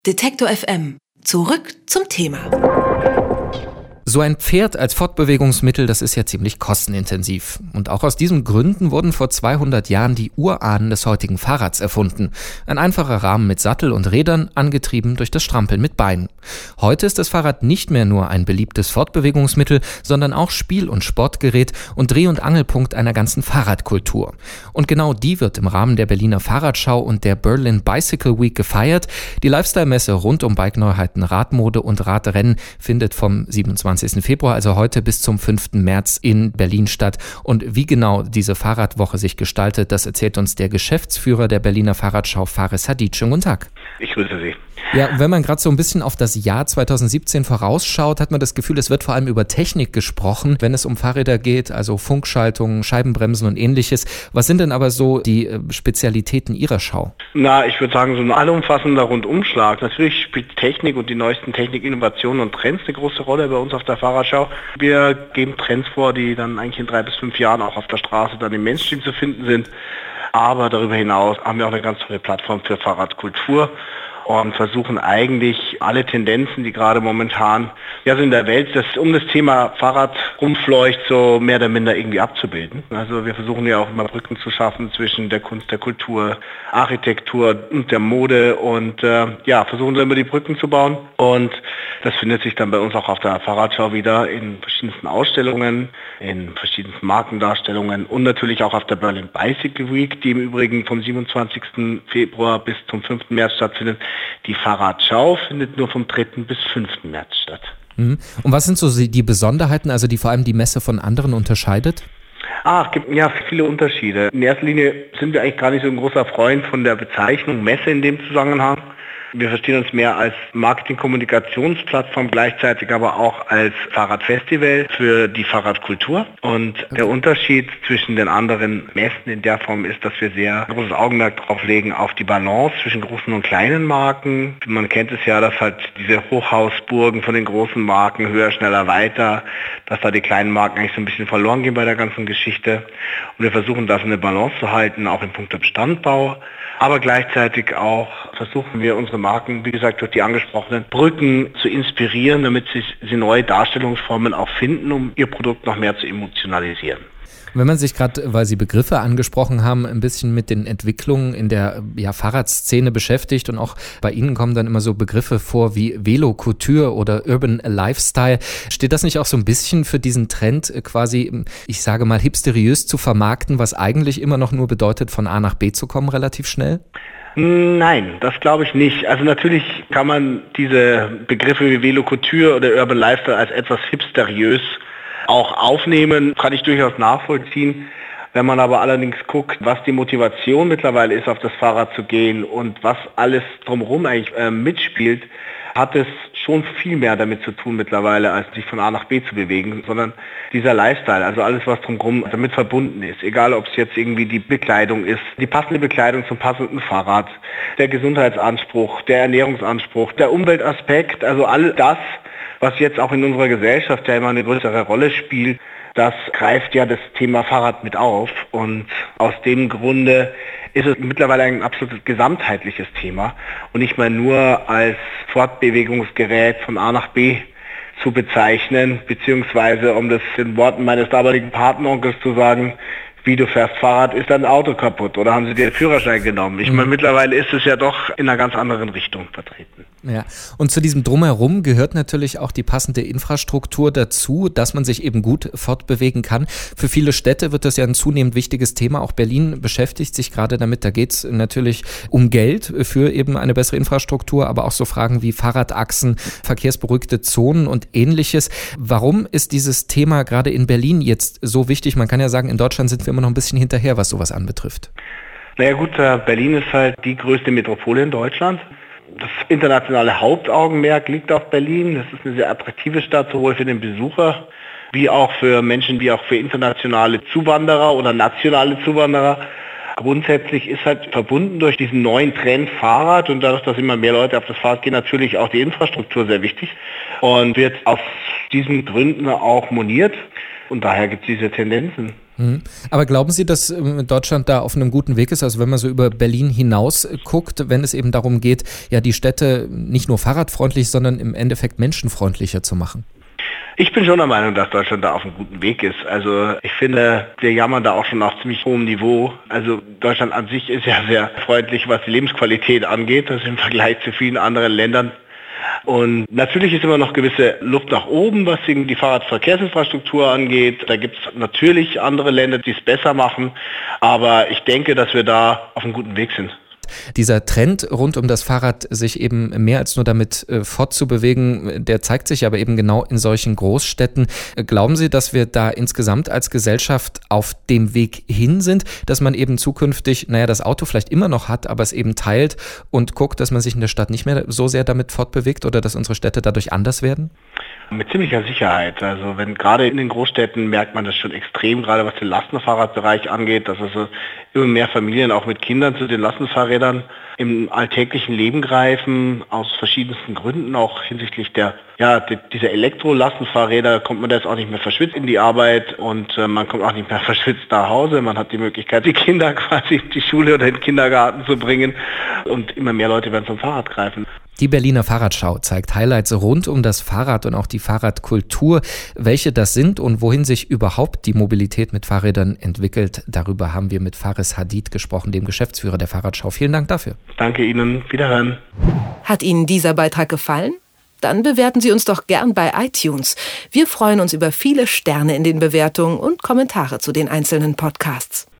Detektor FM. Zurück zum Thema. So ein Pferd als Fortbewegungsmittel, das ist ja ziemlich kostenintensiv. Und auch aus diesen Gründen wurden vor 200 Jahren die Urahnen des heutigen Fahrrads erfunden. Ein einfacher Rahmen mit Sattel und Rädern, angetrieben durch das Strampeln mit Beinen. Heute ist das Fahrrad nicht mehr nur ein beliebtes Fortbewegungsmittel, sondern auch Spiel- und Sportgerät und Dreh- und Angelpunkt einer ganzen Fahrradkultur. Und genau die wird im Rahmen der Berliner Fahrradschau und der Berlin Bicycle Week gefeiert. Die Lifestyle-Messe rund um Bike-Neuheiten, Radmode und Radrennen findet vom 27. Februar, also heute bis zum 5. März in Berlin statt. Und wie genau diese Fahrradwoche sich gestaltet, das erzählt uns der Geschäftsführer der Berliner Fahrradschau, Faris Hadid. Schönen guten Tag. Ich grüße Sie. Ja, wenn man gerade so ein bisschen auf das Jahr 2017 vorausschaut, hat man das Gefühl, es wird vor allem über Technik gesprochen, wenn es um Fahrräder geht, also Funkschaltungen, Scheibenbremsen und ähnliches. Was sind denn aber so die Spezialitäten Ihrer Schau? Ich würde sagen, so ein allumfassender Rundumschlag. Natürlich spielt Technik und die neuesten Technikinnovationen und Trends eine große Rolle bei uns auf der Fahrradschau. Wir geben Trends vor, die dann eigentlich in 3 bis 5 Jahren auch auf der Straße dann im Mainstream zu finden sind. Aber darüber hinaus haben wir auch eine ganz tolle Plattform für Fahrradkultur und versuchen eigentlich alle Tendenzen, die gerade momentan so in der Welt um das Thema Fahrrad rumfleucht, so mehr oder minder irgendwie abzubilden. Also wir versuchen ja auch immer Brücken zu schaffen zwischen der Kunst, der Kultur, Architektur und der Mode und versuchen so immer die Brücken zu bauen. Und das findet sich dann bei uns auch auf der Fahrradschau wieder in verschiedensten Ausstellungen, in verschiedensten Markendarstellungen und natürlich auch auf der Berlin Bicycle Week, die im Übrigen vom 27. Februar bis zum 5. März stattfindet. Die Fahrradschau findet nur vom 3. bis 5. März statt. Und was sind so die Besonderheiten, also die vor allem die Messe von anderen unterscheidet? Es gibt viele Unterschiede. In erster Linie sind wir eigentlich gar nicht so ein großer Freund von der Bezeichnung Messe in dem Zusammenhang. Wir verstehen uns mehr als Marketing-Kommunikationsplattform, gleichzeitig aber auch als Fahrradfestival für die Fahrradkultur. Und der Unterschied zwischen den anderen Messen in der Form ist, dass wir sehr großes Augenmerk drauf legen auf die Balance zwischen großen und kleinen Marken. Man kennt es ja, dass halt diese Hochhausburgen von den großen Marken höher, schneller, weiter, dass da die kleinen Marken eigentlich so ein bisschen verloren gehen bei der ganzen Geschichte. Und wir versuchen, das in eine Balance zu halten, auch in puncto Bestandbau. Aber gleichzeitig auch versuchen wir unsere Marken, wie gesagt, durch die angesprochenen Brücken zu inspirieren, damit sie neue Darstellungsformen auch finden, um ihr Produkt noch mehr zu emotionalisieren. Wenn man sich gerade, weil Sie Begriffe angesprochen haben, ein bisschen mit den Entwicklungen in der Fahrradszene beschäftigt und auch bei Ihnen kommen dann immer so Begriffe vor wie Velo-Couture oder Urban Lifestyle. Steht das nicht auch so ein bisschen für diesen Trend quasi, ich sage mal, hipsteriös zu vermarkten, was eigentlich immer noch nur bedeutet, von A nach B zu kommen relativ schnell? Nein, das glaube ich nicht. Also natürlich kann man diese Begriffe wie Velo-Couture oder Urban Lifestyle als etwas hipsteriös auch aufnehmen, kann ich durchaus nachvollziehen. Wenn man aber allerdings guckt, was die Motivation mittlerweile ist, auf das Fahrrad zu gehen und was alles drumherum eigentlich mitspielt, hat es schon viel mehr damit zu tun mittlerweile, als sich von A nach B zu bewegen, sondern dieser Lifestyle, also alles, was drumherum damit verbunden ist. Egal, ob es jetzt irgendwie die Bekleidung ist, die passende Bekleidung zum passenden Fahrrad, der Gesundheitsanspruch, der Ernährungsanspruch, der Umweltaspekt, also all das, was jetzt auch in unserer Gesellschaft ja immer eine größere Rolle spielt, das greift ja das Thema Fahrrad mit auf. Und aus dem Grunde ist es mittlerweile ein absolutes gesamtheitliches Thema und nicht mehr nur als Fortbewegungsgerät von A nach B zu bezeichnen, beziehungsweise, um das in Worten meines damaligen Patenonkels zu sagen, wie du fährst Fahrrad, ist dein Auto kaputt oder haben sie dir den Führerschein genommen? Ich meine, mittlerweile ist es ja doch in einer ganz anderen Richtung vertreten. Ja, und zu diesem Drumherum gehört natürlich auch die passende Infrastruktur dazu, dass man sich eben gut fortbewegen kann. Für viele Städte wird das ja ein zunehmend wichtiges Thema. Auch Berlin beschäftigt sich gerade damit. Da geht es natürlich um Geld für eben eine bessere Infrastruktur, aber auch so Fragen wie Fahrradachsen, verkehrsberuhigte Zonen und Ähnliches. Warum ist dieses Thema gerade in Berlin jetzt so wichtig? Man kann ja sagen, in Deutschland sind wir immer noch ein bisschen hinterher, was sowas anbetrifft. Naja gut, Berlin ist halt die größte Metropole in Deutschland. Das internationale Hauptaugenmerk liegt auf Berlin. Das ist eine sehr attraktive Stadt, sowohl für den Besucher wie auch für Menschen, wie auch für internationale Zuwanderer oder nationale Zuwanderer. Grundsätzlich ist halt verbunden durch diesen neuen Trend Fahrrad und dadurch, dass immer mehr Leute auf das Fahrrad gehen, natürlich auch die Infrastruktur sehr wichtig und wird aus diesen Gründen auch moniert. Und daher gibt es diese Tendenzen. Aber glauben Sie, dass Deutschland da auf einem guten Weg ist? Also wenn man so über Berlin hinaus guckt, wenn es eben darum geht, ja die Städte nicht nur fahrradfreundlich, sondern im Endeffekt menschenfreundlicher zu machen? Ich bin schon der Meinung, dass Deutschland da auf einem guten Weg ist. Also ich finde, wir jammern da auch schon auf ziemlich hohem Niveau. Also Deutschland an sich ist ja sehr freundlich, was die Lebensqualität angeht. Das ist im Vergleich zu vielen anderen Ländern. Und natürlich ist immer noch gewisse Luft nach oben, was die Fahrradverkehrsinfrastruktur angeht. Da gibt es natürlich andere Länder, die es besser machen. Aber ich denke, dass wir da auf einem guten Weg sind. Dieser Trend rund um das Fahrrad, sich eben mehr als nur damit fortzubewegen, der zeigt sich aber eben genau in solchen Großstädten. Glauben Sie, dass wir da insgesamt als Gesellschaft auf dem Weg hin sind, dass man eben zukünftig, das Auto vielleicht immer noch hat, aber es eben teilt und guckt, dass man sich in der Stadt nicht mehr so sehr damit fortbewegt oder dass unsere Städte dadurch anders werden? Mit ziemlicher Sicherheit. Also wenn gerade in den Großstädten merkt man das schon extrem, gerade was den Lastenfahrradbereich angeht, dass also immer mehr Familien auch mit Kindern zu den Lastenfahrrädern im alltäglichen Leben greifen, aus verschiedensten Gründen, auch hinsichtlich dieser Elektro-Lastenfahrräder kommt man da jetzt auch nicht mehr verschwitzt in die Arbeit und man kommt auch nicht mehr verschwitzt nach Hause. Man hat die Möglichkeit, die Kinder quasi in die Schule oder in den Kindergarten zu bringen und immer mehr Leute werden zum Fahrrad greifen. Die Berliner Fahrradschau zeigt Highlights rund um das Fahrrad und auch die Fahrradkultur. Welche das sind und wohin sich überhaupt die Mobilität mit Fahrrädern entwickelt, darüber haben wir mit Faris Hadid gesprochen, dem Geschäftsführer der Fahrradschau. Vielen Dank dafür. Danke Ihnen. Wiederhören. Hat Ihnen dieser Beitrag gefallen? Dann bewerten Sie uns doch gern bei iTunes. Wir freuen uns über viele Sterne in den Bewertungen und Kommentare zu den einzelnen Podcasts.